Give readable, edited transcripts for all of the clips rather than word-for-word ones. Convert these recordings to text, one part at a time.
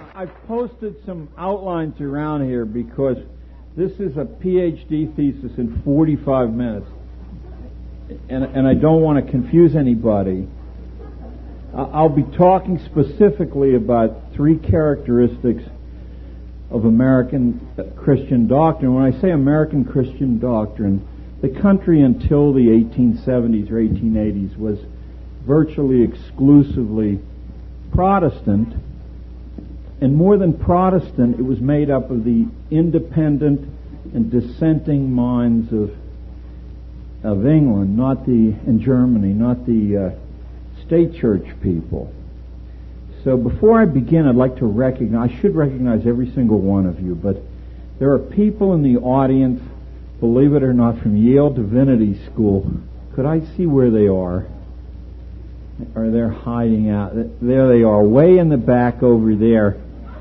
I've posted some outlines around here because this is a PhD thesis in 45 minutes, and I don't want to confuse anybody. I'll be talking specifically about three characteristics of American Christian doctrine. When I say American Christian doctrine, the country until the 1870s or 1880s was virtually exclusively Protestant, and more than Protestant, it was made up of the independent and dissenting minds of England, and Germany, not the state church people. So before I begin, I'd like to I should recognize every single one of you, but there are people in the audience, believe it or not, from Yale Divinity School. Could I see where they are? Or they're hiding out? There they are, way in the back over there.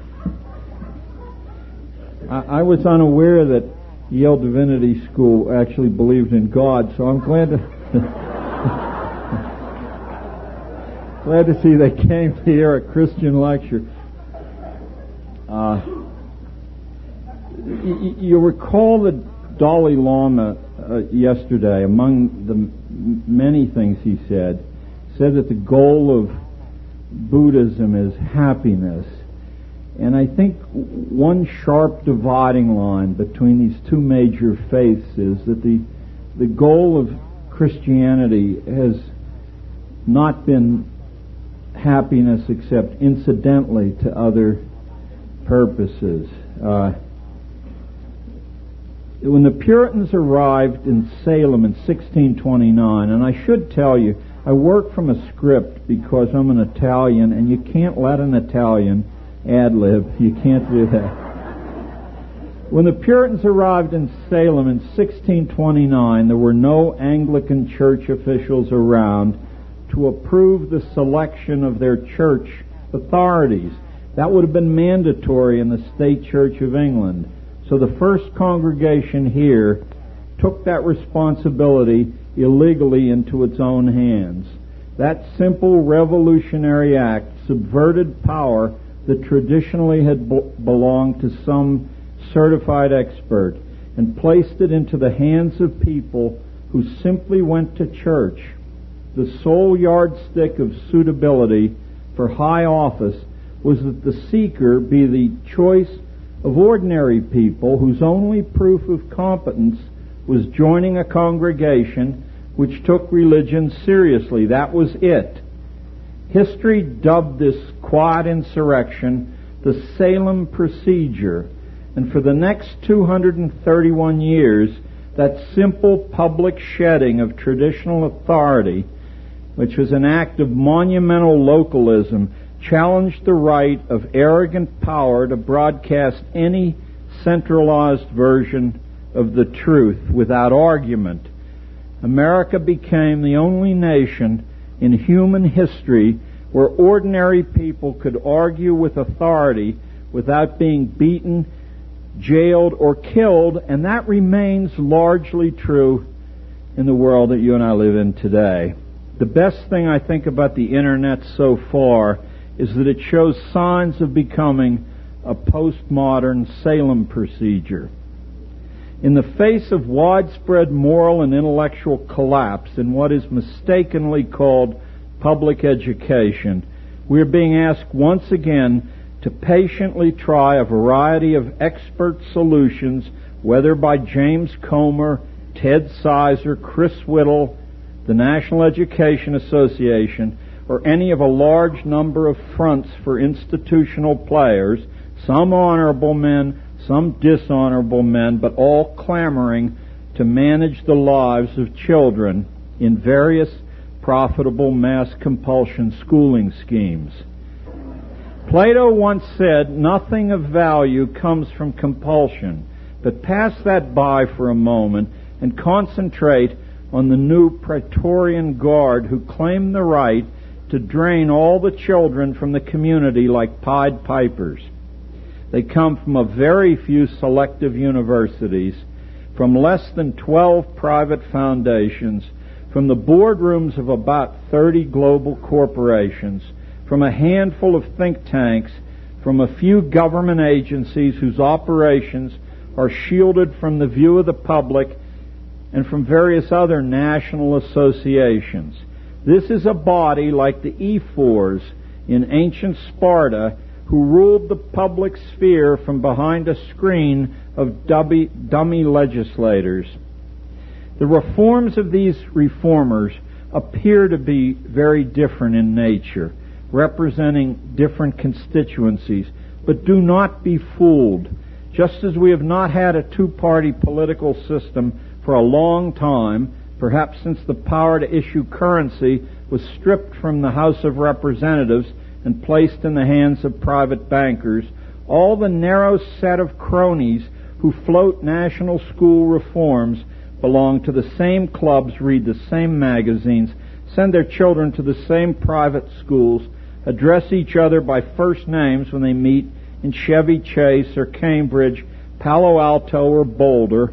I was unaware that Yale Divinity School actually believed in God, so I'm glad to see they came to hear a Christian lecture. You recall that Dalai Lama yesterday, among the many things he said that the goal of Buddhism is happiness. And I think one sharp dividing line between these two major faiths is that the goal of Christianity has not been happiness except incidentally to other purposes. When the Puritans arrived in Salem in 1629, and I should tell you, I work from a script because I'm an Italian, and you can't let an Italian ad-lib. You can't do that. When the Puritans arrived in Salem in 1629, there were no Anglican church officials around to approve the selection of their church authorities. That would have been mandatory in the State Church of England. So the first congregation here took that responsibility illegally into its own hands. That simple revolutionary act subverted power that traditionally had belonged to some certified expert and placed it into the hands of people who simply went to church. The sole yardstick of suitability for high office was that the seeker be the choice of ordinary people whose only proof of competence was joining a congregation which took religion seriously. That was it. History dubbed this quiet insurrection the Salem Procedure, and for the next 231 years, that simple public shedding of traditional authority, which was an act of monumental localism, challenged the right of arrogant power to broadcast any centralized version of the truth without argument. America became the only nation in human history where ordinary people could argue with authority without being beaten, jailed, or killed, and that remains largely true in the world that you and I live in today. The best thing I think about the Internet so far is that it shows signs of becoming a postmodern Salem procedure. In the face of widespread moral and intellectual collapse in what is mistakenly called public education, we are being asked once again to patiently try a variety of expert solutions, whether by James Comer, Ted Sizer, Chris Whittle, the National Education Association, or any of a large number of fronts for institutional players, some honorable men, some dishonorable men, but all clamoring to manage the lives of children in various profitable mass compulsion schooling schemes. Plato once said, "Nothing of value comes from compulsion," but pass that by for a moment and concentrate on the new Praetorian Guard who claim the right to drain all the children from the community like Pied Pipers. They come from a very few selective universities, from less than 12 private foundations, from the boardrooms of about 30 global corporations, from a handful of think tanks from a few government agencies whose operations are shielded from the view of the public and from various other national associations. This is a body like the ephors in ancient Sparta, who ruled the public sphere from behind a screen of dummy legislators. The reforms of these reformers appear to be very different in nature, representing different constituencies, but do not be fooled. Just as we have not had a two-party political system for a long time, perhaps since the power to issue currency was stripped from the House of Representatives and placed in the hands of private bankers, all the narrow set of cronies who float national school reforms belong to the same clubs, read the same magazines, send their children to the same private schools, address each other by first names when they meet in Chevy Chase or Cambridge, Palo Alto or Boulder.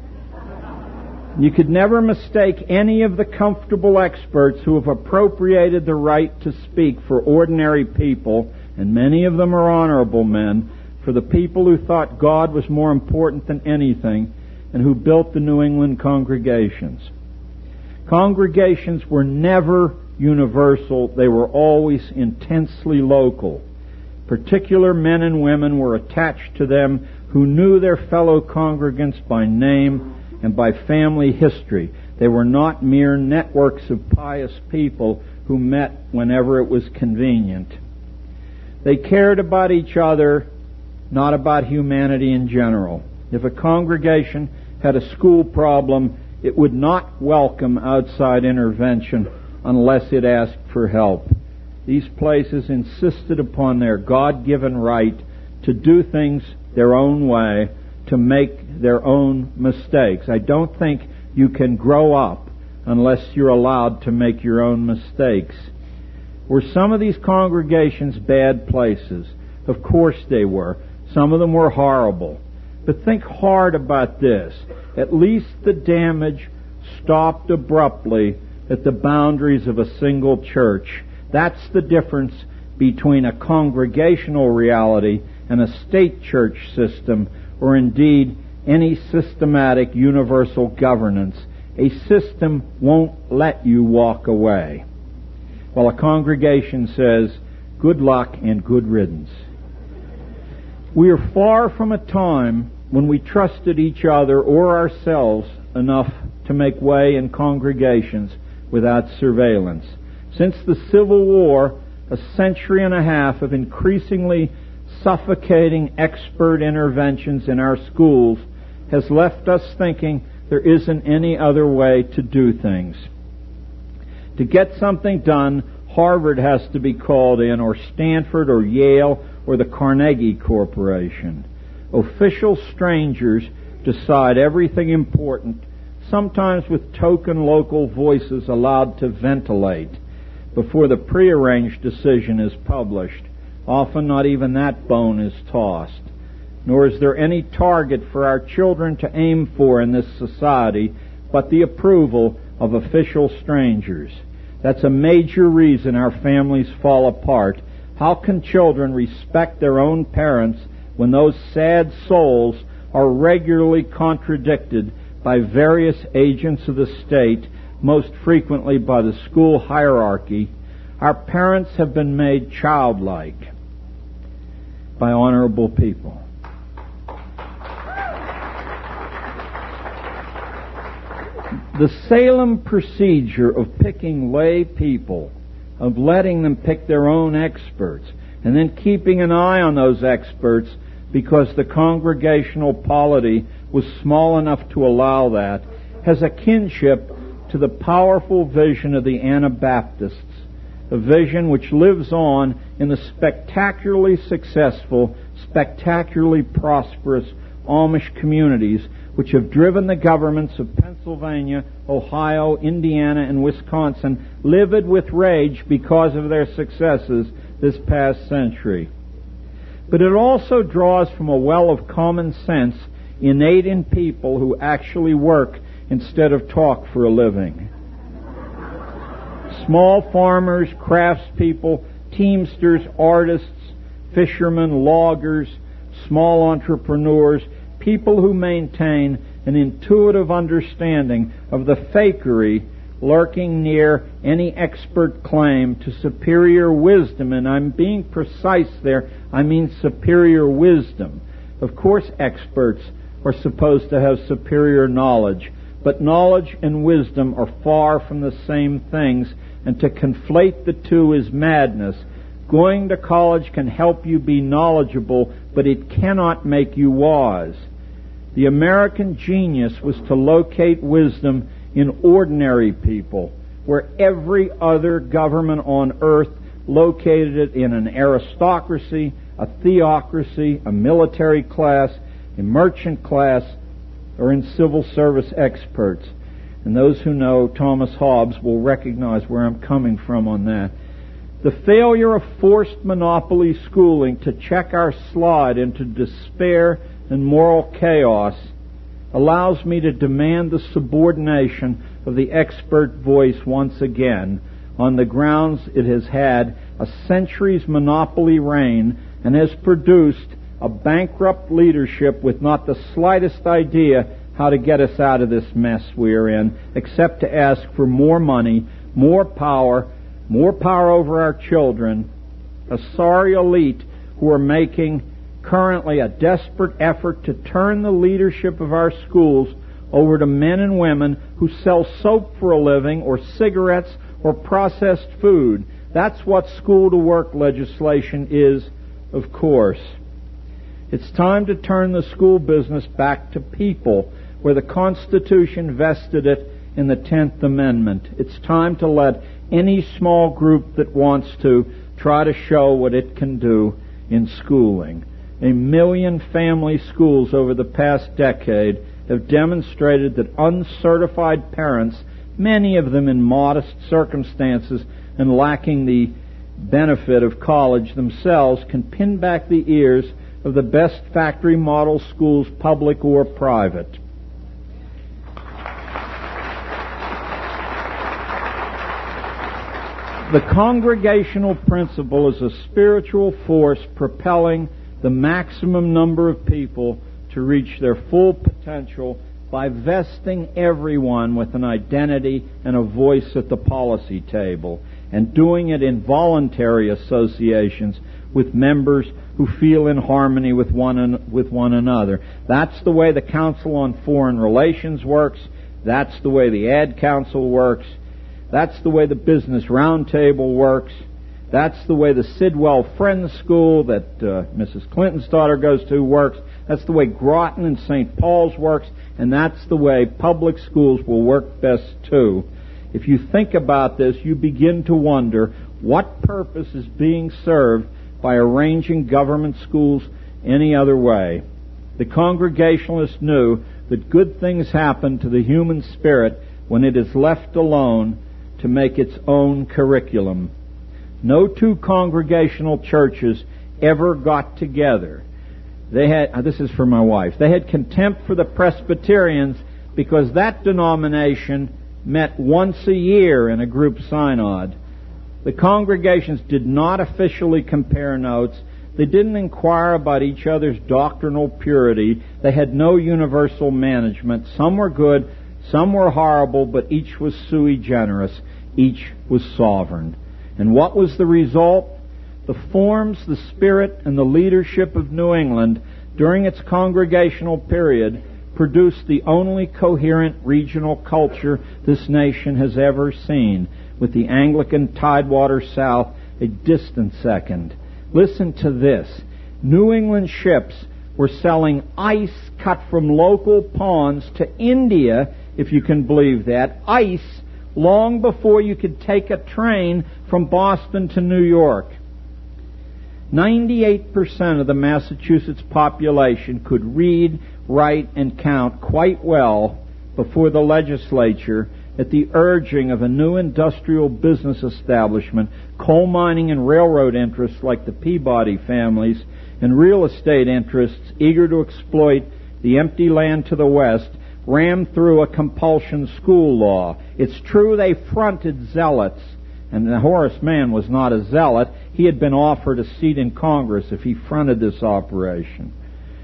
You could never mistake any of the comfortable experts who have appropriated the right to speak for ordinary people, and many of them are honorable men, for the people who thought God was more important than anything and who built the New England congregations. Congregations were never universal. They were always intensely local. Particular men and women were attached to them who knew their fellow congregants by name and by family history. They were not mere networks of pious people who met whenever it was convenient. They cared about each other, not about humanity in general. If a congregation had a school problem, it would not welcome outside intervention unless it asked for help. These places insisted upon their God-given right to do things their own way, to make their own mistakes. I don't think you can grow up unless you're allowed to make your own mistakes. Were some of these congregations bad places? Of course they were. Some of them were horrible. But think hard about this. At least the damage stopped abruptly at the boundaries of a single church. That's the difference between a congregational reality and a state church system, or indeed any systematic universal governance. A system won't let you walk away, while a congregation says, good luck and good riddance. We are far from a time when we trusted each other or ourselves enough to make way in congregations without surveillance. Since the Civil War, a century and a half of increasingly suffocating expert interventions in our schools has left us thinking there isn't any other way to do things. To get something done, Harvard has to be called in, or Stanford, or Yale, or the Carnegie Corporation. Official strangers decide everything important, sometimes with token local voices allowed to ventilate before the prearranged decision is published. Often not even that bone is tossed. Nor is there any target for our children to aim for in this society but the approval of official strangers. That's a major reason our families fall apart. How can children respect their own parents when those sad souls are regularly contradicted by various agents of the state, most frequently by the school hierarchy? Our parents have been made childlike by honorable people. The Salem procedure of picking lay people, of letting them pick their own experts, and then keeping an eye on those experts because the congregational polity was small enough to allow that, has a kinship to the powerful vision of the Anabaptists, a vision which lives on in the spectacularly successful, spectacularly prosperous Amish communities which have driven the governments of Pennsylvania, Ohio, Indiana, and Wisconsin livid with rage because of their successes this past century. But it also draws from a well of common sense innate in people who actually work instead of talk for a living. Small farmers, craftspeople, teamsters, artists, fishermen, loggers, small entrepreneurs, people who maintain an intuitive understanding of the fakery lurking near any expert claim to superior wisdom. And I'm being precise there. I mean superior wisdom. Of course, experts are supposed to have superior knowledge, but knowledge and wisdom are far from the same things, and to conflate the two is madness. Going to college can help you be knowledgeable, but it cannot make you wise. The American genius was to locate wisdom in ordinary people, where every other government on earth located it in an aristocracy, a theocracy, a military class, a merchant class, or in civil service experts. And those who know Thomas Hobbes will recognize where I'm coming from on that. The failure of forced monopoly schooling to check our slide into despair and moral chaos allows me to demand the subordination of the expert voice once again, on the grounds it has had a century's monopoly reign and has produced a bankrupt leadership with not the slightest idea how to get us out of this mess we are in, except to ask for more money, more power over our children, a sorry elite who are making currently a desperate effort to turn the leadership of our schools over to men and women who sell soap for a living, or cigarettes, or processed food. That's what school-to-work legislation is, of course. It's time to turn the school business back to people, where the Constitution vested it in the 10th Amendment. It's time to let any small group that wants to try to show what it can do in schooling. 1 million family schools over the past decade have demonstrated that uncertified parents, many of them in modest circumstances and lacking the benefit of college themselves, can pin back the ears of the best factory model schools, public or private. The congregational principle is a spiritual force propelling the maximum number of people to reach their full potential by vesting everyone with an identity and a voice at the policy table, and doing it in voluntary associations with members who feel in harmony with one another. That's the way the Council on Foreign Relations works. That's the way the Ad Council works. That's the way the Business Roundtable works. That's the way the Sidwell Friends School that Mrs. Clinton's daughter goes to works. That's the way Groton and St. Paul's works. And that's the way public schools will work best too. If you think about this, you begin to wonder what purpose is being served by arranging government schools any other way. The Congregationalists knew that good things happen to the human spirit when it is left alone to make its own curriculum. No two congregational churches ever got together. This is for my wife. They had contempt for the Presbyterians because that denomination met once a year in a group synod. The congregations did not officially compare notes. They didn't inquire about each other's doctrinal purity. They had no universal management. Some were good, some were horrible, but each was sui generis. Each was sovereign. And what was the result? The forms, the spirit, and the leadership of New England during its congregational period produced the only coherent regional culture this nation has ever seen, with the Anglican Tidewater South a distant second. Listen to this. New England ships were selling ice cut from local ponds to India, if you can believe that, ice, long before you could take a train from Boston to New York. 98% of the Massachusetts population could read, write, and count quite well before the legislature, at the urging of a new industrial business establishment, coal mining and railroad interests like the Peabody families, and real estate interests eager to exploit the empty land to the west, rammed through a compulsion school law. It's true they fronted zealots And Horace Mann was not a zealot. He had been offered a seat in Congress if he fronted this operation.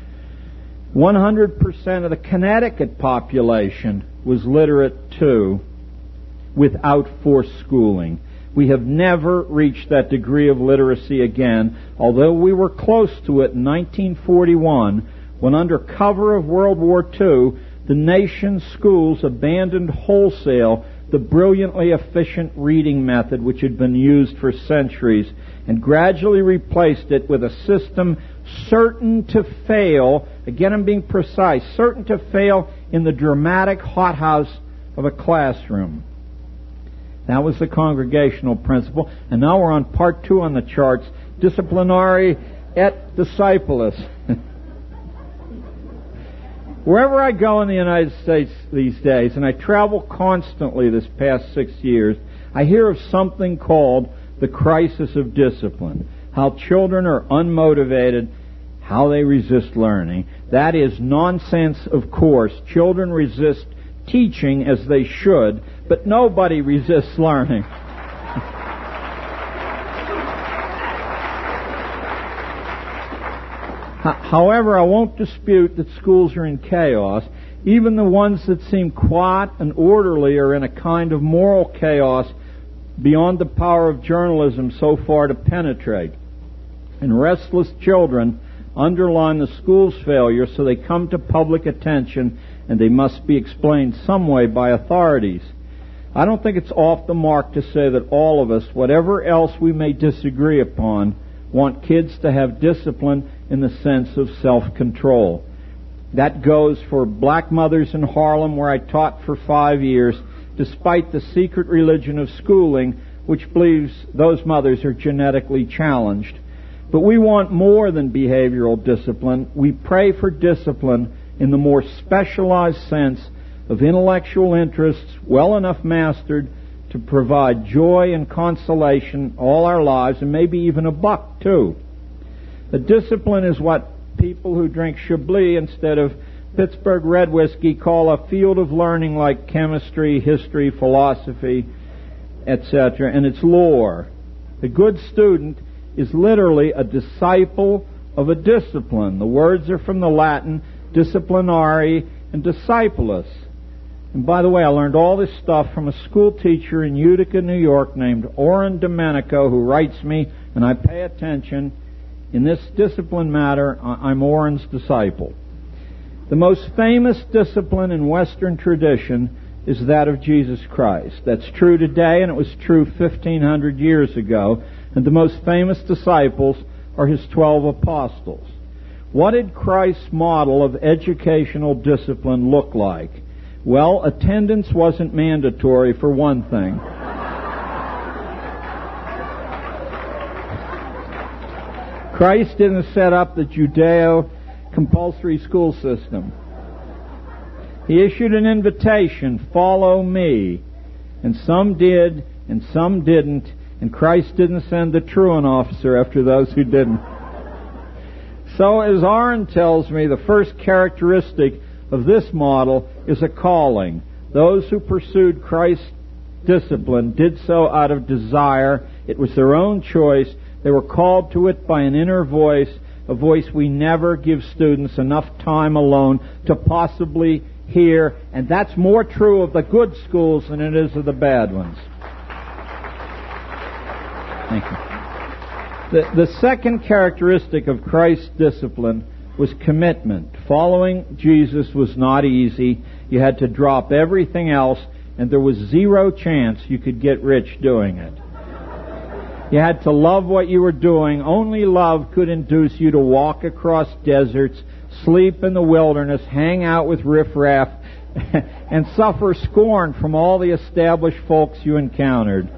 100% of the Connecticut population was literate too, without forced schooling. We have never reached that degree of literacy again, although we were close to it in 1941, when under cover of World War II, the nation's schools abandoned wholesale the brilliantly efficient reading method which had been used for centuries and gradually replaced it with a system certain to fail, again I'm being precise, certain to fail in the dramatic hothouse of a classroom. That was the congregational principle. And now we're on part 2 on the charts, disciplinari et discipulis. Wherever I go in the United States these days, and I travel constantly this past 6 years, I hear of something called the crisis of discipline. How children are unmotivated, how they resist learning. That is nonsense, of course. Children resist teaching as they should, but nobody resists learning. However, I won't dispute that schools are in chaos. Even the ones that seem quiet and orderly are in a kind of moral chaos beyond the power of journalism so far to penetrate. And restless children underline the school's failure, so they come to public attention and they must be explained some way by authorities. I don't think it's off the mark to say that all of us, whatever else we may disagree upon, want kids to have discipline in the sense of self-control. That goes for black mothers in Harlem, where I taught for 5 years, despite the secret religion of schooling, which believes those mothers are genetically challenged. But we want more than behavioral discipline. We pray for discipline in the more specialized sense of intellectual interests well enough mastered to provide joy and consolation all our lives, and maybe even a buck too. The discipline is what people who drink Chablis instead of Pittsburgh red whiskey call a field of learning like chemistry, history, philosophy, etc., and it's lore. A good student is literally a disciple of a discipline. The words are from the Latin disciplinari and discipulus. And by the way, I learned all this stuff from a school teacher in Utica, New York named Orrin Domenico, who writes me, and I pay attention. In this discipline matter, I'm Orrin's disciple. The most famous discipline in Western tradition is that of Jesus Christ. That's true today, and it was true 1,500 years ago. And the most famous disciples are His 12 apostles. What did Christ's model of educational discipline look like? Well, attendance wasn't mandatory, for one thing. Christ didn't set up the Judeo-compulsory school system. He issued an invitation, follow me. And some did, and some didn't, and Christ didn't send the truant officer after those who didn't. So, as Orrin tells me, the first characteristic of this model is a calling. Those who pursued Christ's discipline did so out of desire. It was their own choice. They were called to it by an inner voice, a voice we never give students enough time alone to possibly hear, and that's more true of the good schools than it is of the bad ones. Thank you. The second characteristic of Christ's discipline was commitment. Following Jesus was not easy. You had to drop everything else, and there was zero chance you could get rich doing it. You had to love what you were doing. Only love could induce you to walk across deserts, sleep in the wilderness, hang out with riffraff, and suffer scorn from all the established folks you encountered.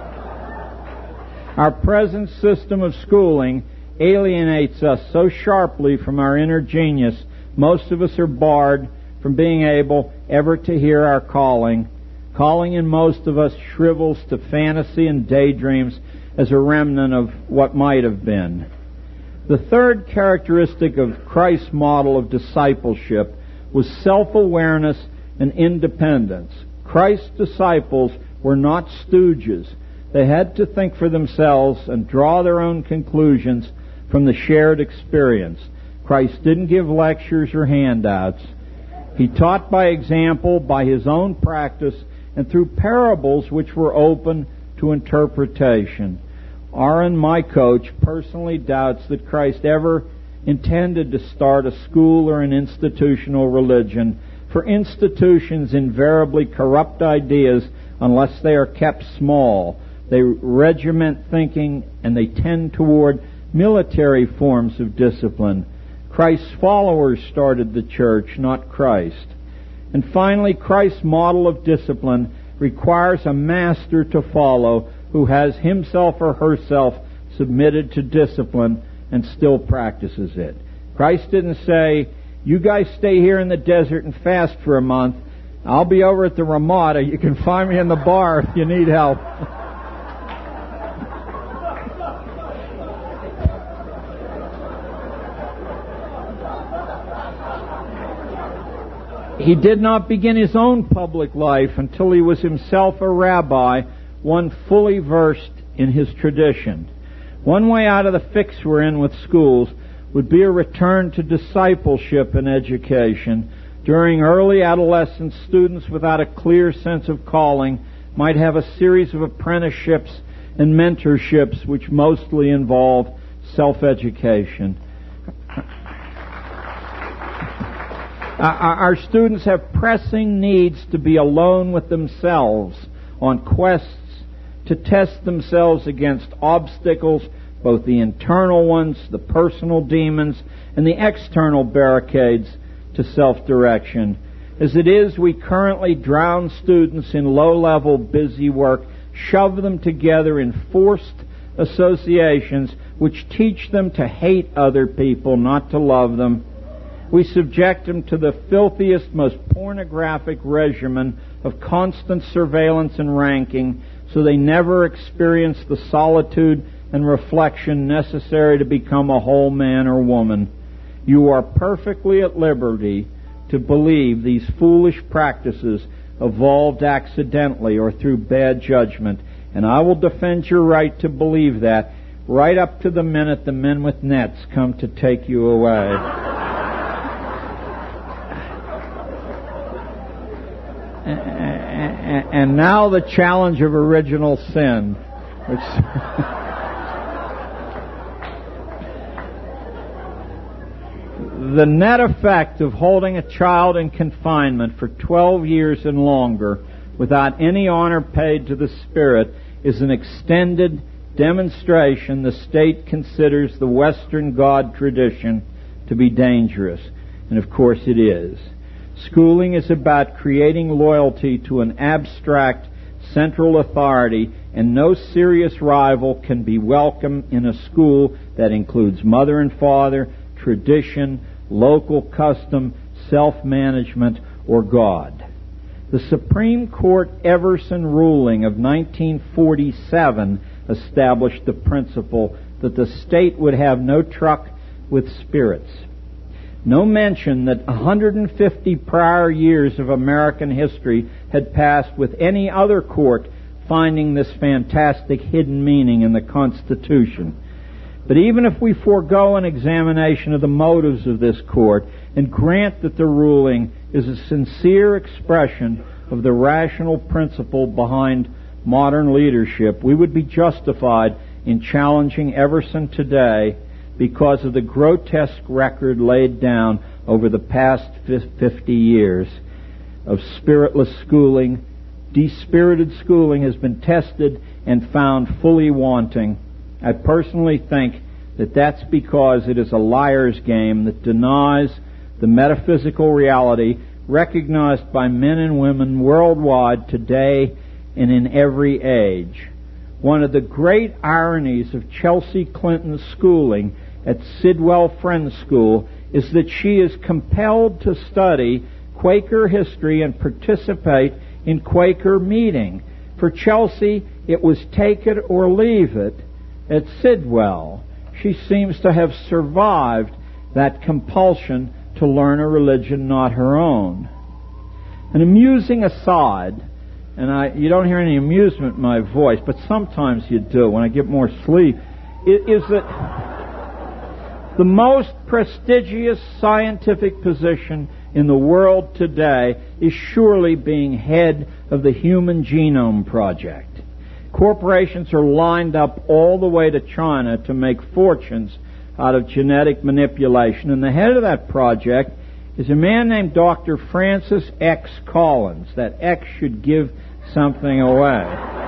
Our present system of schooling alienates us so sharply from our inner genius, most of us are barred from being able ever to hear our calling. Calling in most of us shrivels to fantasy and daydreams as a remnant of what might have been. The third characteristic of Christ's model of discipleship was self-awareness and independence. Christ's disciples were not stooges. They had to think for themselves and draw their own conclusions from the shared experience. Christ didn't give lectures or handouts. He taught by example, by His own practice, and through parables which were open to interpretation. Aaron, my coach, personally doubts that Christ ever intended to start a school or an institutional religion, for institutions invariably corrupt ideas unless they are kept small. They regiment thinking, and they tend toward military forms of discipline. Christ's followers started the church, not Christ. And finally, Christ's model of discipline requires a master to follow who has himself or herself submitted to discipline and still practices it. Christ didn't say, "You guys stay here in the desert and fast for a month. I'll be over at the Ramada. You can find me in the bar if you need help." He did not begin His own public life until He was Himself a rabbi, one fully versed in His tradition. One way out of the fix we're in with schools would be a return to discipleship and education. During early adolescence, students without a clear sense of calling might have a series of apprenticeships and mentorships which mostly involve self-education. Our students have pressing needs to be alone with themselves on quests to test themselves against obstacles, both the internal ones, the personal demons, and the external barricades to self-direction. As it is, we currently drown students in low-level busy work, shove them together in forced associations which teach them to hate other people, not to love them. We subject them to the filthiest, most pornographic regimen of constant surveillance and ranking, so they never experience the solitude and reflection necessary to become a whole man or woman. You are perfectly at liberty to believe these foolish practices evolved accidentally or through bad judgment, and I will defend your right to believe that right up to the minute the men with nets come to take you away. And now the challenge of original sin, which the net effect of holding a child in confinement for 12 years and longer without any honor paid to the spirit is an extended demonstration the state considers the Western God tradition to be dangerous. And of course it is. Schooling is about creating loyalty to an abstract central authority, and no serious rival can be welcome in a school that includes mother and father, tradition, local custom, self-management, or God. The Supreme Court Everson ruling of 1947 established the principle that the state would have no truck with spirits. No mention that 150 prior years of American history had passed with any other court finding this fantastic hidden meaning in the Constitution. But even if we forego an examination of the motives of this court and grant that the ruling is a sincere expression of the rational principle behind modern leadership, we would be justified in challenging Everson today because of the grotesque record laid down over the past 50 years of spiritless schooling. Despirited schooling has been tested and found fully wanting. I personally think that that's because it is a liar's game that denies the metaphysical reality recognized by men and women worldwide today and in every age. One of the great ironies of Chelsea Clinton's schooling at Sidwell Friends School is that she is compelled to study Quaker history and participate in Quaker meeting. For Chelsea, it was take it or leave it. At Sidwell, she seems to have survived that compulsion to learn a religion not her own. An amusing aside, and you don't hear any amusement in my voice, but sometimes you do when I get more sleep, is that the most prestigious scientific position in the world today is surely being head of the Human Genome Project. Corporations are lined up all the way to China to make fortunes out of genetic manipulation, and the head of that project is a man named Dr. Francis X. Collins. That X should give something away.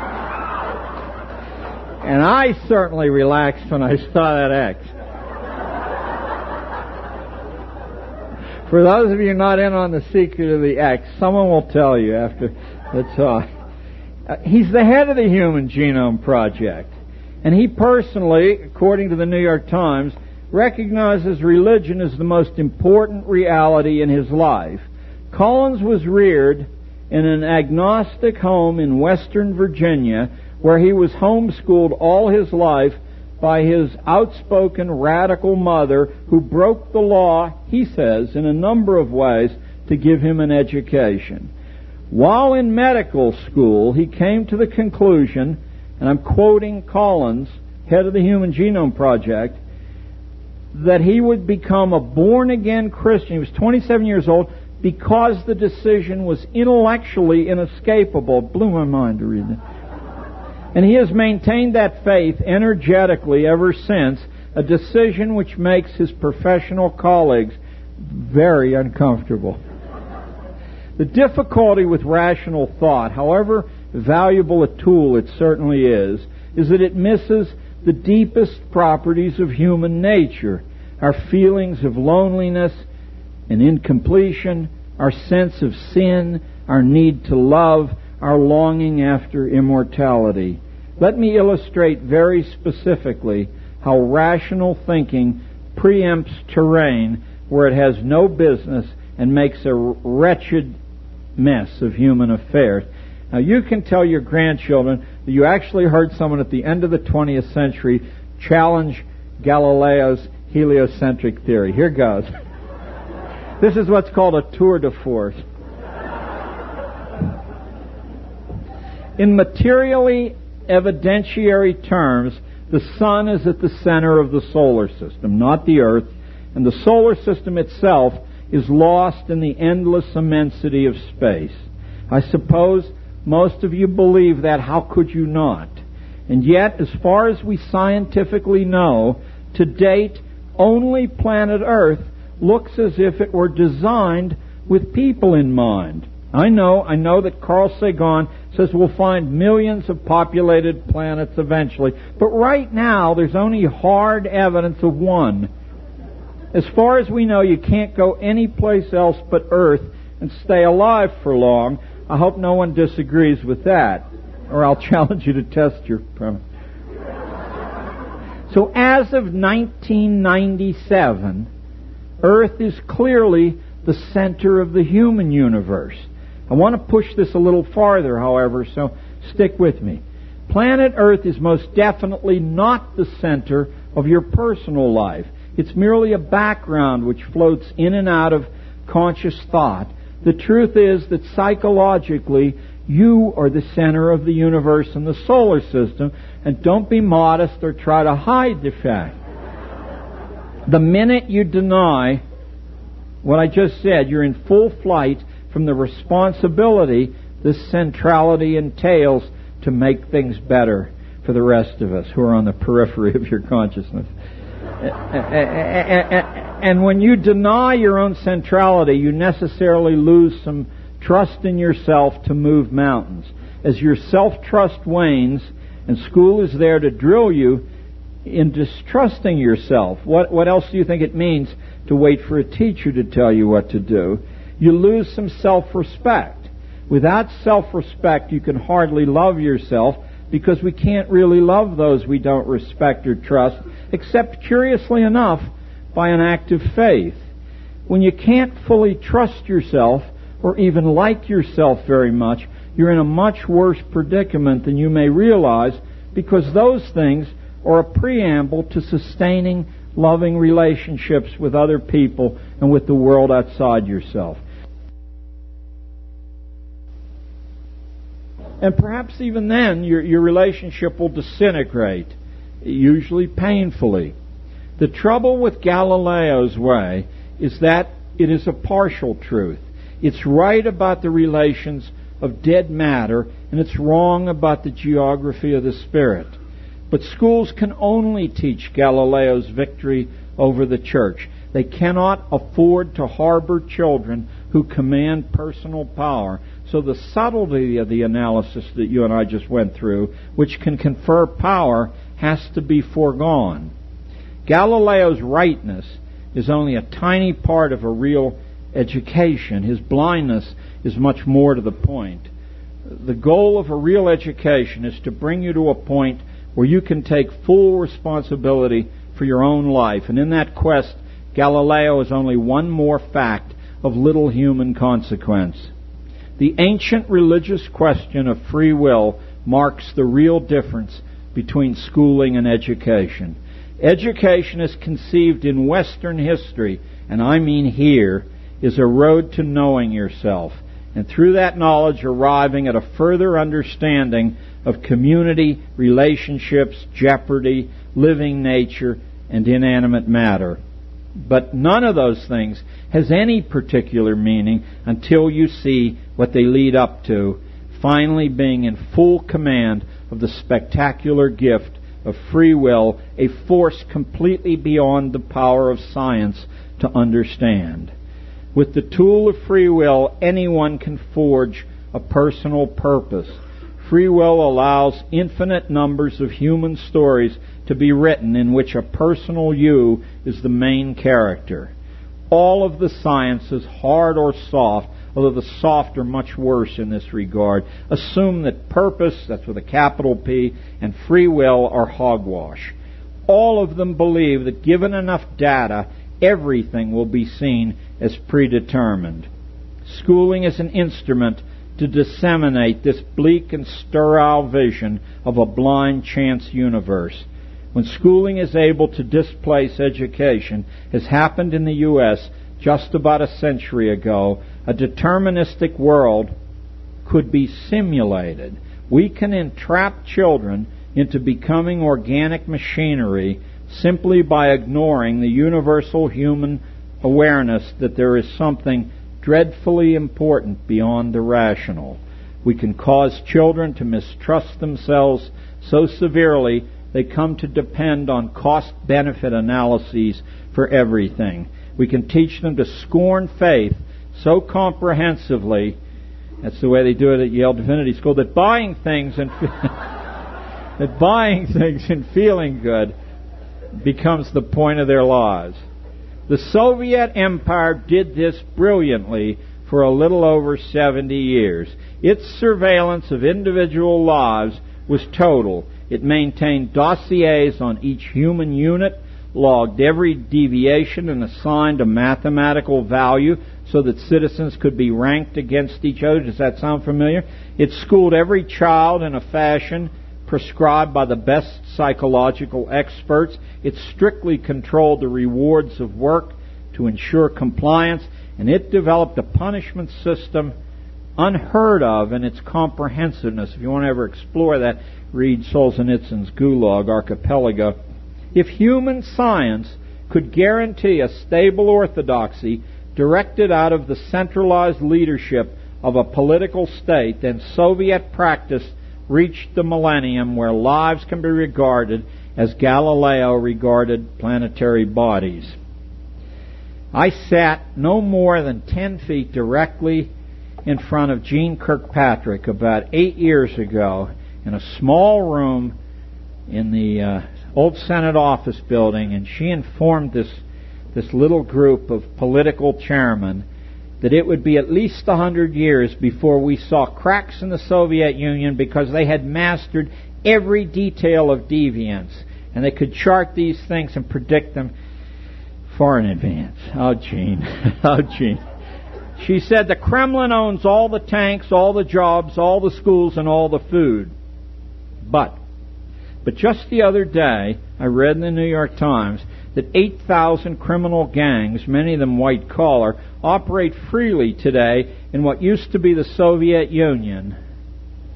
And I certainly relaxed when I saw that X. For those of you not in on the secret of the X, someone will tell you after the talk. He's the head of the Human Genome Project. And he personally, according to the New York Times, recognizes religion as the most important reality in his life. Collins was reared in an agnostic home in Western Virginia, where he was homeschooled all his life by his outspoken radical mother, who broke the law, he says, in a number of ways to give him an education. While in medical school, he came to the conclusion, and I'm quoting Collins, head of the Human Genome Project, that he would become a born-again Christian. He was 27 years old because the decision was intellectually inescapable. It blew my mind to read that. And he has maintained that faith energetically ever since, a decision which makes his professional colleagues very uncomfortable. The difficulty with rational thought, however valuable a tool it certainly is that it misses the deepest properties of human nature, our feelings of loneliness and incompletion, our sense of sin, our need to love, our longing after immortality. Let me illustrate very specifically how rational thinking preempts terrain where it has no business and makes a wretched mess of human affairs. Now, you can tell your grandchildren that you actually heard someone at the end of the 20th century challenge Galileo's heliocentric theory. Here goes. This is what's called a tour de force. In materially evidentiary terms, the sun is at the center of the solar system, not the earth, and the solar system itself is lost in the endless immensity of space. I suppose most of you believe that. How could you not? And yet, as far as we scientifically know, to date, only planet Earth looks as if it were designed with people in mind. I know that Carl Sagan says we'll find millions of populated planets eventually, but right now there's only hard evidence of one. As far as we know, you can't go any place else but Earth and stay alive for long. I hope no one disagrees with that, or I'll challenge you to test your premise. So as of 1997, Earth is clearly the center of the human universe. I want to push this a little farther, however, so stick with me. Planet Earth is most definitely not the center of your personal life. It's merely a background which floats in and out of conscious thought. The truth is that psychologically, you are the center of the universe and the solar system, and don't be modest or try to hide the fact. The minute you deny what I just said, you're in full flight from the responsibility this centrality entails to make things better for the rest of us who are on the periphery of your consciousness. And when you deny your own centrality, you necessarily lose some trust in yourself to move mountains. As your self-trust wanes, and school is there to drill you in distrusting yourself. What else do you think it means to wait for a teacher to tell you what to do? You lose some self-respect. Without self-respect, you can hardly love yourself, because we can't really love those we don't respect or trust, except, curiously enough, by an act of faith. When you can't fully trust yourself, or even like yourself very much, you're in a much worse predicament than you may realize, because those things are a preamble to sustaining loving relationships with other people and with the world outside yourself. And perhaps even then your relationship will disintegrate, usually painfully. The trouble with Galileo's way is that it is a partial truth. It's right about the relations of dead matter, and it's wrong about the geography of the Spirit. But schools can only teach Galileo's victory over the church. They cannot afford to harbor children who command personal power. So the subtlety of the analysis that you and I just went through, which can confer power, has to be foregone. Galileo's rightness is only a tiny part of a real education. His blindness is much more to the point. The goal of a real education is to bring you to a point where you can take full responsibility for your own life. And in that quest, Galileo is only one more fact of little human consequence. The ancient religious question of free will marks the real difference between schooling and education. Education as conceived in Western history, and I mean here, is a road to knowing yourself, and through that knowledge arriving at a further understanding of community, relationships, jeopardy, living nature, and inanimate matter. But none of those things has any particular meaning until you see what they lead up to, finally being in full command of the spectacular gift of free will, a force completely beyond the power of science to understand. With the tool of free will, anyone can forge a personal purpose. Free will allows infinite numbers of human stories to be written in which a personal you is the main character. All of the sciences, hard or soft, although the soft are much worse in this regard, assume that purpose, that's with a capital P, and free will are hogwash. All of them believe that given enough data, everything will be seen as predetermined. Schooling is an instrument to disseminate this bleak and sterile vision of a blind chance universe. When schooling is able to displace education, as happened in the U.S. just about a century ago, a deterministic world could be simulated. We can entrap children into becoming organic machinery simply by ignoring the universal human awareness that there is something dreadfully important beyond the rational. We can cause children to mistrust themselves so severely they come to depend on cost-benefit analyses for everything. We can teach them to scorn faith so comprehensively, that's the way they do it at Yale Divinity School, that buying things and feeling good becomes the point of their lives. The Soviet Empire did this brilliantly for a little over 70 years. Its surveillance of individual lives was total. It maintained dossiers on each human unit, logged every deviation and assigned a mathematical value so that citizens could be ranked against each other. Does that sound familiar? It schooled every child in a fashion prescribed by the best psychological experts. It strictly controlled the rewards of work to ensure compliance, and it developed a punishment system unheard of in its comprehensiveness. If you want to ever explore that, read Solzhenitsyn's Gulag Archipelago. If human science could guarantee a stable orthodoxy directed out of the centralized leadership of a political state, then Soviet practice reached the millennium where lives can be regarded as Galileo regarded planetary bodies. I sat no more than 10 feet directly in front of Jean Kirkpatrick about 8 years ago in a small room in the old Senate office building, and she informed this little group of political chairmen that it would be at least 100 years before we saw cracks in the Soviet Union because they had mastered every detail of deviance, and they could chart these things and predict them far in advance. Oh, Jean. Oh, Jean. She said the Kremlin owns all the tanks, all the jobs, all the schools, and all the food. But just the other day, I read in the New York Times that 8,000 criminal gangs, many of them white-collar, operate freely today in what used to be the Soviet Union.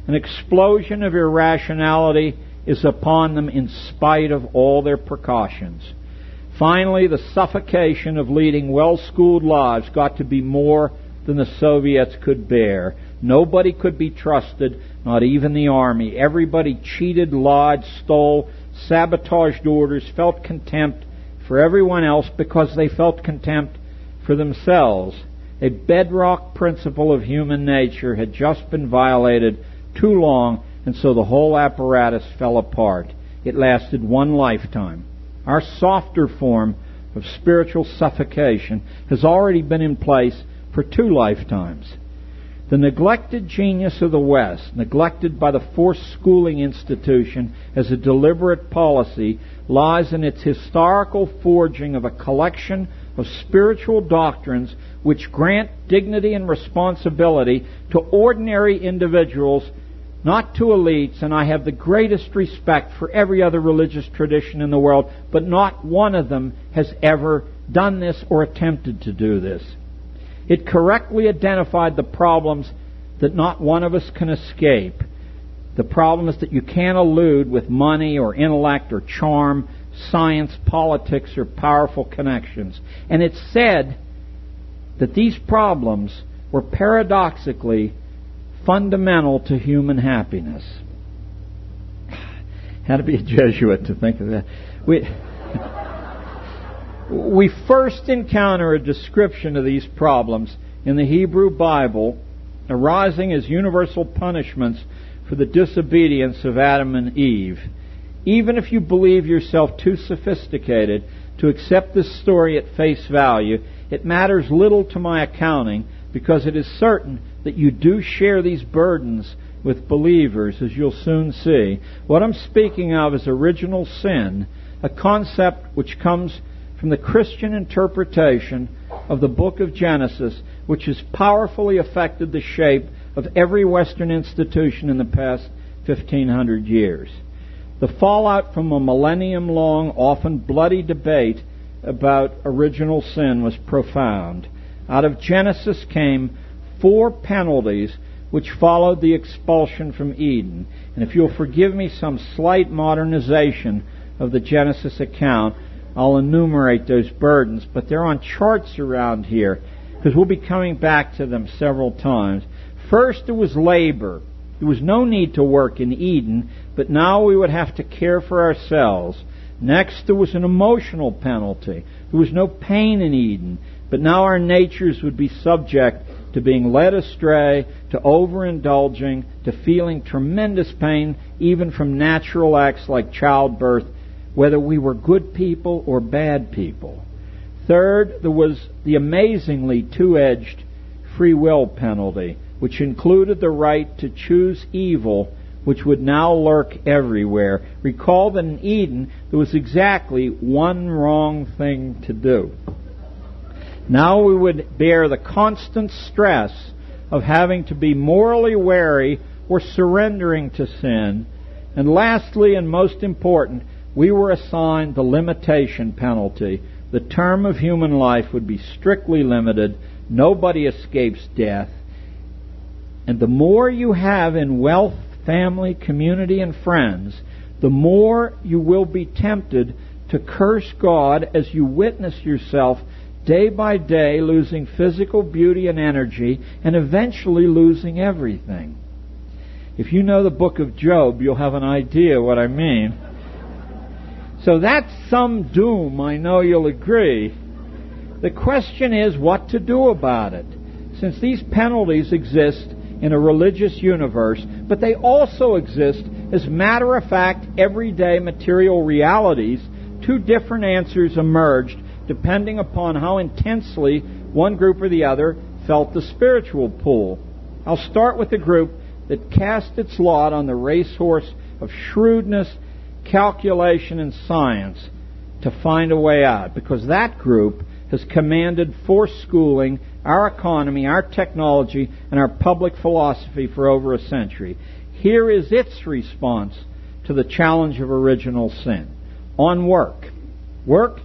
An explosion of irrationality is upon them in spite of all their precautions. Finally, the suffocation of leading well-schooled lives got to be more than the Soviets could bear. Nobody could be trusted, not even the army. Everybody cheated, lied, stole, sabotaged orders, felt contempt for everyone else because they felt contempt for themselves. A bedrock principle of human nature had just been violated too long, and so the whole apparatus fell apart. It lasted one lifetime. Our softer form of spiritual suffocation has already been in place for 2 lifetimes. The neglected genius of the West, neglected by the forced schooling institution as a deliberate policy, lies in its historical forging of a collection of spiritual doctrines which grant dignity and responsibility to ordinary individuals, not to elites, and I have the greatest respect for every other religious tradition in the world, but not one of them has ever done this or attempted to do this. It correctly identified the problems that not one of us can escape, the problems that you can't elude with money or intellect or charm, science, politics, or powerful connections. And it said that these problems were paradoxically fundamental to human happiness. Had to be a Jesuit to think of that. We first encounter a description of these problems in the Hebrew Bible, arising as universal punishments for the disobedience of Adam and Eve. Even if you believe yourself too sophisticated to accept this story at face value, it matters little to my accounting, because it is certain that you do share these burdens with believers, as you'll soon see. What I'm speaking of is original sin, a concept which comes from the Christian interpretation of the book of Genesis, which has powerfully affected the shape of every Western institution in the past 1,500 years. The fallout from a millennium-long, often bloody debate about original sin was profound. Out of Genesis came 4 penalties which followed the expulsion from Eden. And if you'll forgive me some slight modernization of the Genesis account, I'll enumerate those burdens, but they're on charts around here, because we'll be coming back to them several times. First, there was labor. There was no need to work in Eden, but now we would have to care for ourselves. Next, there was an emotional penalty. There was no pain in Eden, but now our natures would be subject to being led astray, to overindulging, to feeling tremendous pain, even from natural acts like childbirth, whether we were good people or bad people. Third, there was the amazingly two-edged free will penalty, which included the right to choose evil, which would now lurk everywhere. Recall that in Eden, there was exactly one wrong thing to do. Now we would bear the constant stress of having to be morally wary or surrendering to sin. And lastly, and most important, we were assigned the limitation penalty. The term of human life would be strictly limited. Nobody escapes death. And the more you have in wealth, family, community, and friends, the more you will be tempted to curse God as you witness yourself day by day losing physical beauty and energy, and eventually losing everything. If you know the book of Job, you'll have an idea what I mean. So that's some doom, I know you'll agree. The question is what to do about it. Since these penalties exist in a religious universe, but they also exist as matter-of-fact, everyday material realities, 2 different answers emerged depending upon how intensely one group or the other felt the spiritual pull. I'll start with the group that cast its lot on the racehorse of shrewdness, calculation, and science to find a way out, because that group has commanded forced schooling, our economy, our technology, and our public philosophy for over a century. Here is its response to the challenge of original sin. On work. Work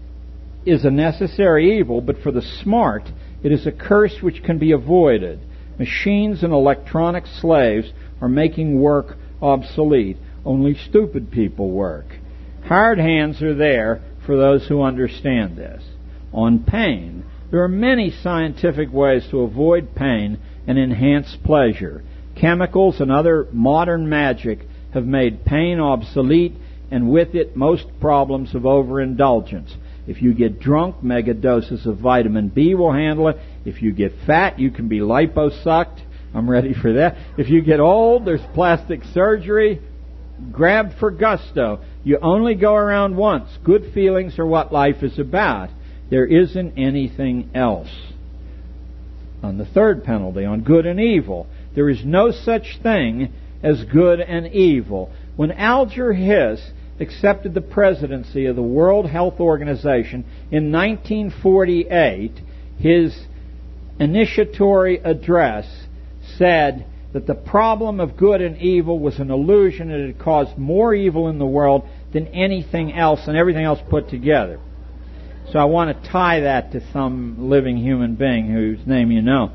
is a necessary evil, but for the smart, it is a curse which can be avoided. Machines and electronic slaves are making work obsolete. Only stupid people work. Hard hands are there for those who understand this. On pain, there are many scientific ways to avoid pain and enhance pleasure. Chemicals and other modern magic have made pain obsolete, and with it most problems of overindulgence. If you get drunk, mega doses of vitamin B will handle it. If you get fat, you can be liposucked. I'm ready for that. If you get old, there's plastic surgery. Grab for gusto. You only go around once. Good feelings are what life is about. There isn't anything else. On the third penalty, on good and evil, there is no such thing as good and evil. When Alger Hiss accepted the presidency of the World Health Organization in 1948, his initiatory address said that the problem of good and evil was an illusion. It had caused more evil in the world than anything else and everything else put together. So I want to tie that to some living human being whose name you know.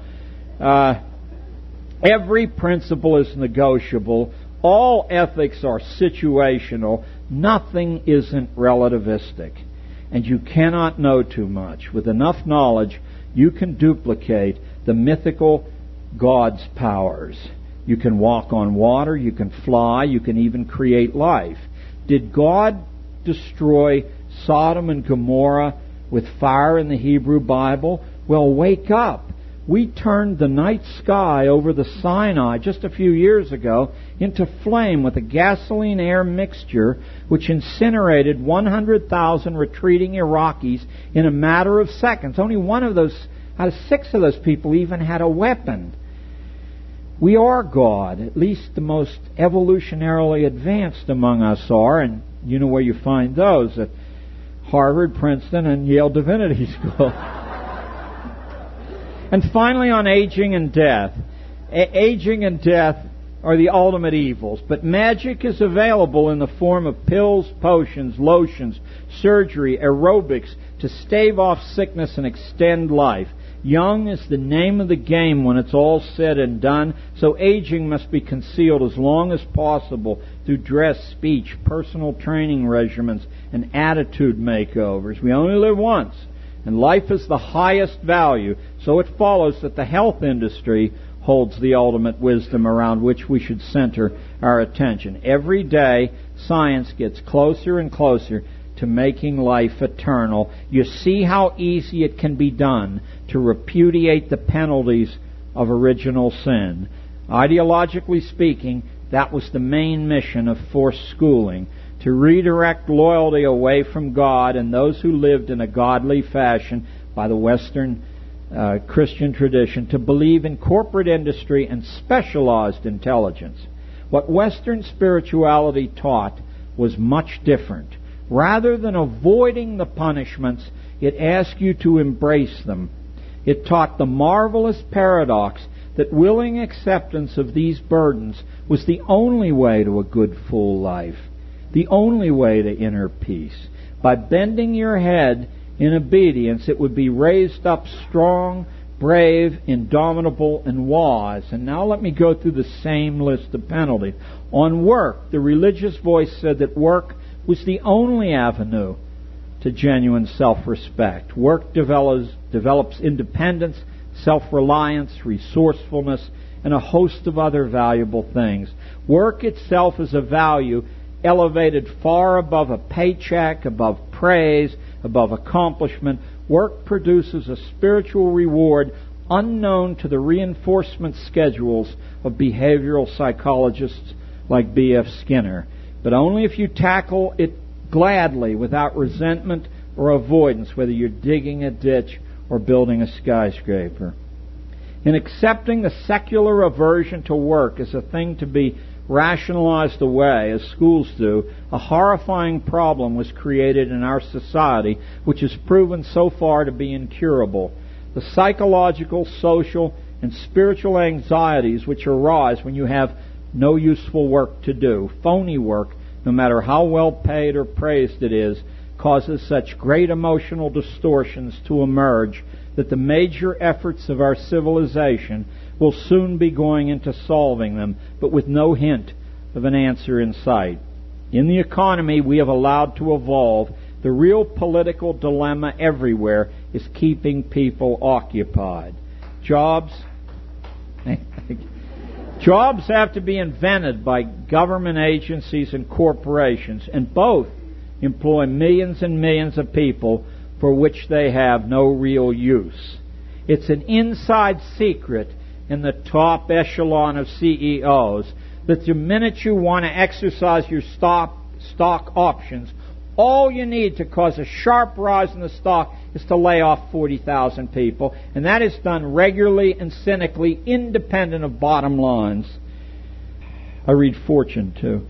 Every principle is negotiable. All ethics are situational. Nothing isn't relativistic. And you cannot know too much. With enough knowledge, you can duplicate the mythical God's powers. You can walk on water, you can fly, you can even create life. Did God destroy Sodom and Gomorrah with fire in the Hebrew Bible? Well, wake up. We turned the night sky over the Sinai just a few years ago into flame with a gasoline-air mixture which incinerated 100,000 retreating Iraqis in a matter of seconds. Only one of those, out of 6 of those people even had a weapon. We are God. At least the most evolutionarily advanced among us are, and you know where you find those, at Harvard, Princeton, and Yale Divinity School. And finally, on aging and death. Aging and death are the ultimate evils, but magic is available in the form of pills, potions, lotions, surgery, aerobics to stave off sickness and extend life. Young is the name of the game when it's all said and done, so aging must be concealed as long as possible through dress, speech, personal training regimens, and attitude makeovers. We only live once, and life is the highest value, so it follows that the health industry holds the ultimate wisdom around which we should center our attention. Every day, science gets closer and closer to making life eternal. You see how easy it can be done to repudiate the penalties of original sin. Ideologically speaking, that was the main mission of forced schooling, to redirect loyalty away from God and those who lived in a godly fashion by the Western Christian tradition to believe in corporate industry and specialized intelligence. What Western spirituality taught was much different. Rather than avoiding the punishments, it asked you to embrace them. It taught the marvelous paradox that willing acceptance of these burdens was the only way to a good, full life, the only way to inner peace. By bending your head in obedience, it would be raised up strong, brave, indomitable, and wise. And now let me go through the same list of penalties. On work, the religious voice said that work was the only avenue to genuine self-respect. Work develops independence, self-reliance, resourcefulness, and a host of other valuable things. Work itself is a value elevated far above a paycheck, above praise, above accomplishment. Work produces a spiritual reward unknown to the reinforcement schedules of behavioral psychologists like B.F. Skinner, but only if you tackle it gladly, without resentment or avoidance, whether you're digging a ditch or building a skyscraper. In accepting the secular aversion to work as a thing to be rationalized away, as schools do, a horrifying problem was created in our society, which has proven so far to be incurable. The psychological, social, and spiritual anxieties which arise when you have no useful work to do, phony work, no matter how well paid or praised it is, causes such great emotional distortions to emerge that the major efforts of our civilization will soon be going into solving them, but with no hint of an answer in sight. In the economy we have allowed to evolve, the real political dilemma everywhere is keeping people occupied. Jobs have to be invented by government agencies and corporations, and both employ millions and millions of people for which they have no real use. It's an inside secret in the top echelon of CEOs that the minute you want to exercise your stock options, all you need to cause a sharp rise in the stock is to lay off 40,000 people, and that is done regularly and cynically, independent of bottom lines. I read Fortune, too.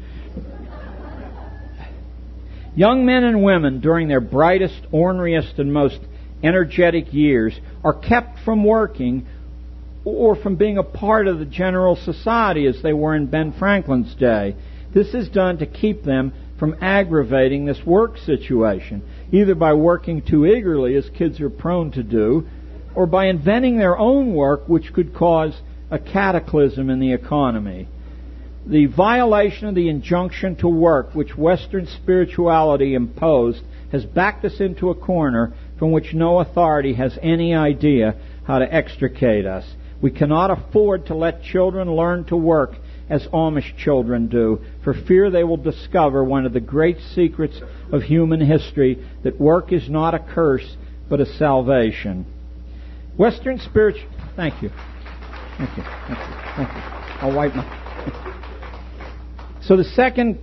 Young men and women during their brightest, orneriest, and most energetic years are kept from working or from being a part of the general society as they were in Ben Franklin's day. This is done to keep them from aggravating this work situation, either by working too eagerly, as kids are prone to do, or by inventing their own work, which could cause a cataclysm in the economy. The violation of the injunction to work, which Western spirituality imposed, has backed us into a corner from which no authority has any idea how to extricate us. We cannot afford to let children learn to work as Amish children do, for fear they will discover one of the great secrets of human history, that work is not a curse, but a salvation. Western spiritual... Thank you. I'll wipe my... So the second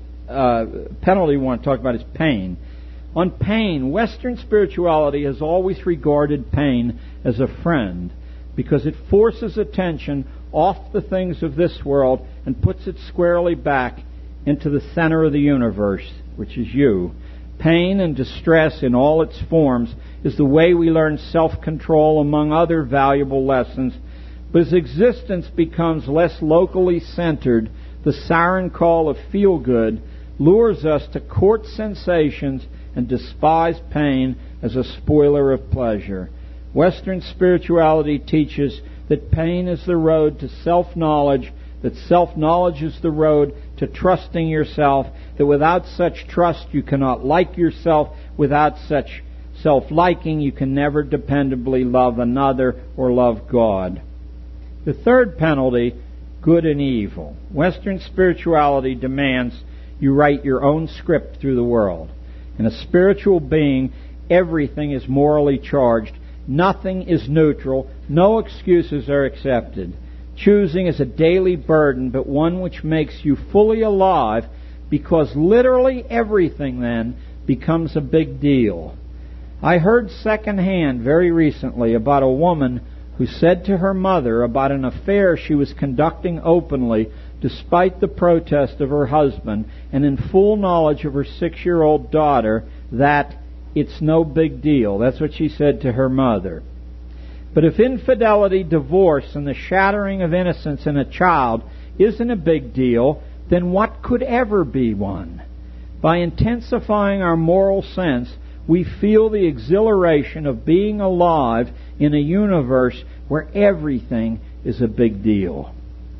penalty we want to talk about is pain. On pain, Western spirituality has always regarded pain as a friend, because it forces attention off the things of this world and puts it squarely back into the center of the universe, which is you. Pain and distress in all its forms is the way we learn self-control, among other valuable lessons. But as existence becomes less locally centered, the siren call of feel-good lures us to court sensations and despise pain as a spoiler of pleasure. Western spirituality teaches that pain is the road to self-knowledge, that self-knowledge is the road to trusting yourself, that without such trust you cannot like yourself, without such self-liking you can never dependably love another or love God. The third penalty, good and evil. Western spirituality demands you write your own script through the world. In a spiritual being, everything is morally charged. Nothing is neutral. No excuses are accepted. Choosing is a daily burden, but one which makes you fully alive, because literally everything then becomes a big deal. I heard secondhand very recently about a woman who said to her mother about an affair she was conducting openly, despite the protest of her husband, and in full knowledge of her 6-year-old daughter, that it's no big deal. That's what she said to her mother. But if infidelity, divorce, and the shattering of innocence in a child isn't a big deal, then what could ever be one? By intensifying our moral sense, we feel the exhilaration of being alive in a universe where everything is a big deal.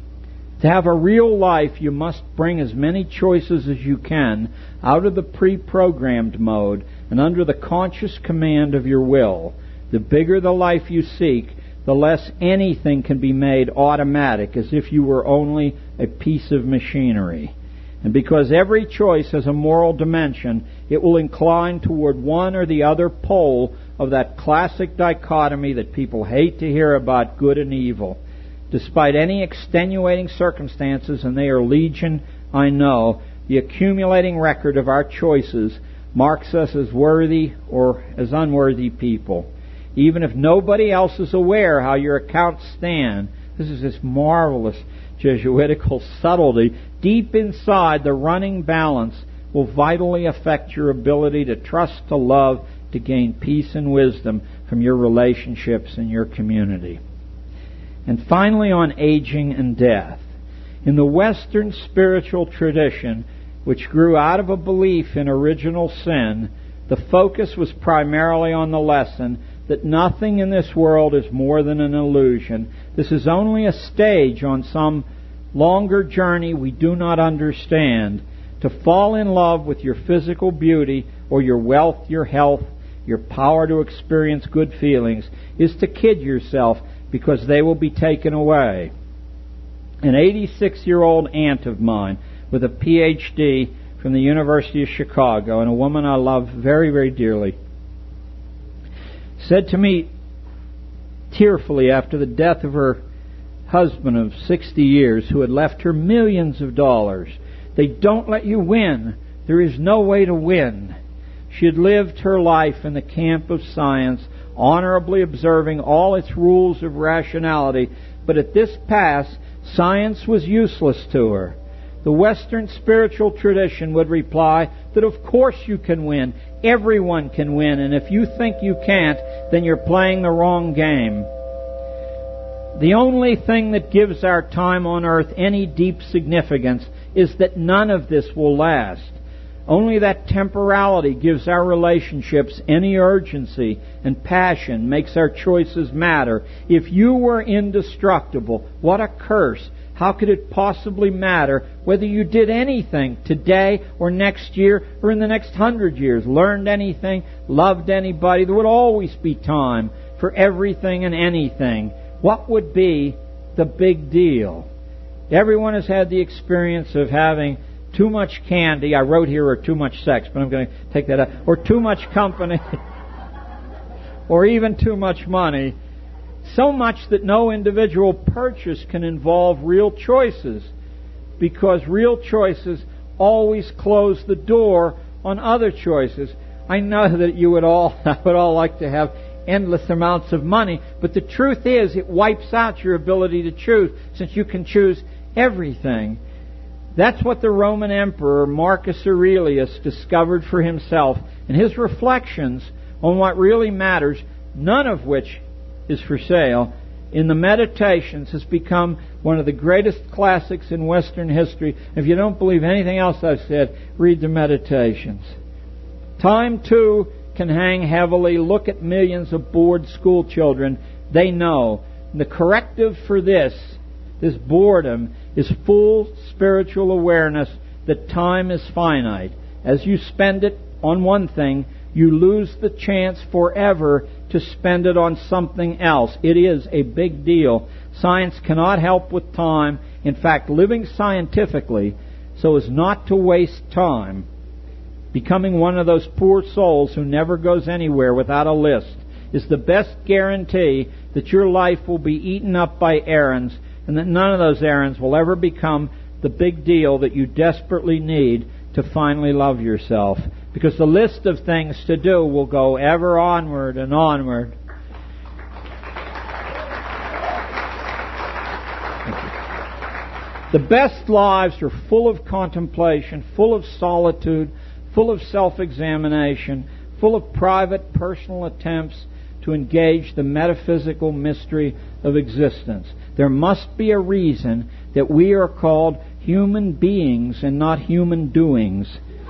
To have a real life, you must bring as many choices as you can out of the pre-programmed mode and under the conscious command of your will. The bigger the life you seek, the less anything can be made automatic, as if you were only a piece of machinery. And because every choice has a moral dimension, it will incline toward one or the other pole of that classic dichotomy that people hate to hear about, good and evil. Despite any extenuating circumstances, and they are legion, I know, the accumulating record of our choices marks us as worthy or as unworthy people. Even if nobody else is aware how your accounts stand, this is this marvelous Jesuitical subtlety. Deep inside, the running balance will vitally affect your ability to trust, to love, to gain peace and wisdom from your relationships and your community. And finally, on aging and death. In the Western spiritual tradition, which grew out of a belief in original sin, the focus was primarily on the lesson that nothing in this world is more than an illusion. This is only a stage on some longer journey we do not understand. To fall in love with your physical beauty or your wealth, your health, your power to experience good feelings is to kid yourself, because they will be taken away. An 86-year-old aunt of mine with a Ph.D. from the University of Chicago, and a woman I love very, very dearly, said to me tearfully after the death of her husband of 60 years who had left her millions of dollars, "They don't let you win. There is no way to win." She had lived her life in the camp of science, honorably observing all its rules of rationality, but at this pass, science was useless to her. The Western spiritual tradition would reply that of course you can win, everyone can win, and if you think you can't, then you're playing the wrong game. The only thing that gives our time on earth any deep significance is that none of this will last. Only that temporality gives our relationships any urgency and passion, makes our choices matter. If you were indestructible, what a curse! How could it possibly matter whether you did anything today or next year or in the next 100 years, learned anything, loved anybody? There would always be time for everything and anything. What would be the big deal? Everyone has had the experience of having too much candy. I wrote here, or too much sex, but I'm going to take that out. Or too much company. Or even too much money. So much that no individual purchase can involve real choices, because real choices always close the door on other choices. I know that I would all like to have endless amounts of money, but the truth is it wipes out your ability to choose, since you can choose everything. That's what the Roman Emperor Marcus Aurelius discovered for himself in his reflections on what really matters, none of which is for sale. In the Meditations has become one of the greatest classics in Western history. If you don't believe anything else I've said, read the Meditations. Time, too, can hang heavily. Look at millions of bored school children. They know. And the corrective for this boredom, is full spiritual awareness that time is finite. As you spend it on one thing, you lose the chance forever to spend it on something else. It is a big deal. Science cannot help with time. In fact, living scientifically so as not to waste time, becoming one of those poor souls who never goes anywhere without a list, is the best guarantee that your life will be eaten up by errands, and that none of those errands will ever become the big deal that you desperately need to finally love yourself. Because the list of things to do will go ever onward and onward. The best lives are full of contemplation, full of solitude, full of self-examination, full of private, personal attempts to engage the metaphysical mystery of existence. There must be a reason that we are called human beings and not human doings.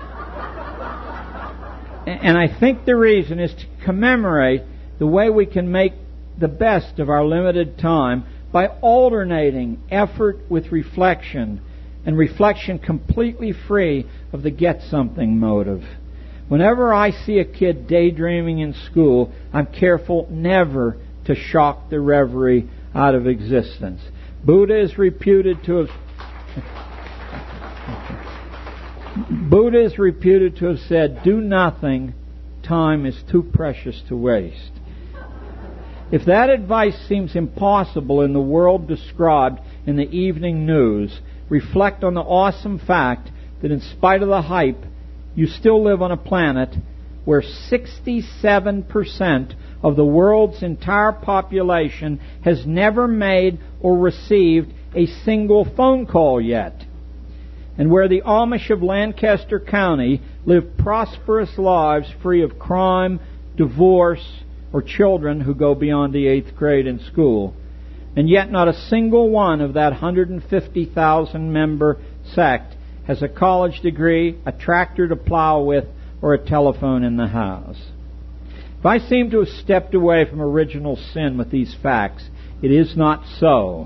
And I think the reason is to commemorate the way we can make the best of our limited time by alternating effort with reflection, and reflection completely free of the get-something motive. Whenever I see a kid daydreaming in school, I'm careful never to shock the reverie out of existence. Buddha is reputed to have said, "Do nothing, time is too precious to waste." If that advice seems impossible in the world described in the evening news, reflect on the awesome fact that in spite of the hype, you still live on a planet where 67% of the world's entire population has never made or received a single phone call yet, and where the Amish of Lancaster County live prosperous lives free of crime, divorce, or children who go beyond the 8th grade in school. And yet not a single one of that 150,000 member sect has a college degree, a tractor to plow with, or a telephone in the house. If I seem to have stepped away from original sin with these facts, it is not so.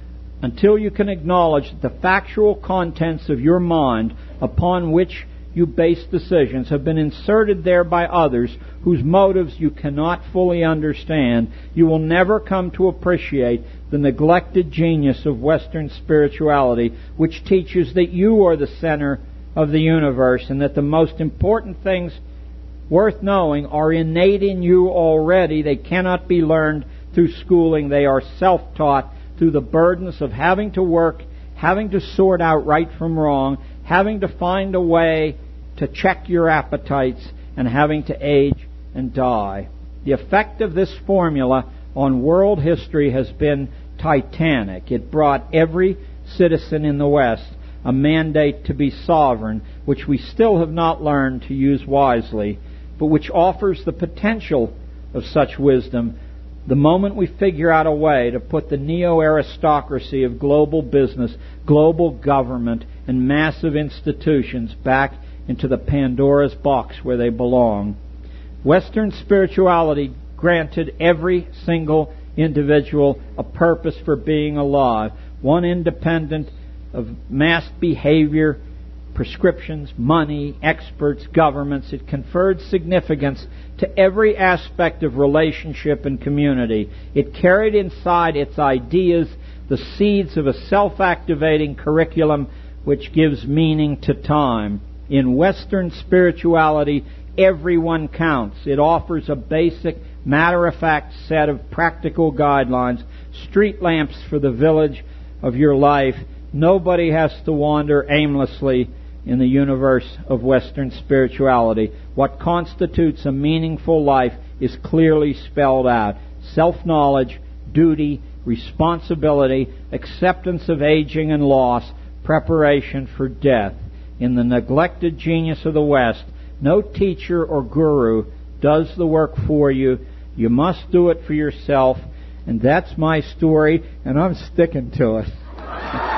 Until you can acknowledge that the factual contents of your mind upon which you base decisions have been inserted there by others whose motives you cannot fully understand, you will never come to appreciate the neglected genius of Western spirituality, which teaches that you are the center of the universe and that the most important things worth knowing are innate in you already. They cannot be learned through schooling. They are self-taught through the burdens of having to work, having to sort out right from wrong, having to find a way to check your appetites, and having to age and die. The effect of this formula on world history has been titanic. It brought every citizen in the West a mandate to be sovereign, which we still have not learned to use wisely, but which offers the potential of such wisdom the moment we figure out a way to put the neo-aristocracy of global business, global government, and massive institutions back into the Pandora's box where they belong. Western spirituality granted every single individual a purpose for being alive, one independent of mass behavior, prescriptions, money, experts, governments. It conferred significance to every aspect of relationship and community. It carried inside its ideas the seeds of a self-activating curriculum which gives meaning to time. In Western spirituality, everyone counts. It offers a basic, matter-of-fact set of practical guidelines, street lamps for the village of your life. Nobody has to wander aimlessly in the universe of Western spirituality. What constitutes a meaningful life is clearly spelled out. Self-knowledge, duty, responsibility, acceptance of aging and loss, preparation for death. In the neglected genius of the West, no teacher or guru does the work for you. You must do it for yourself. And that's my story, and I'm sticking to it.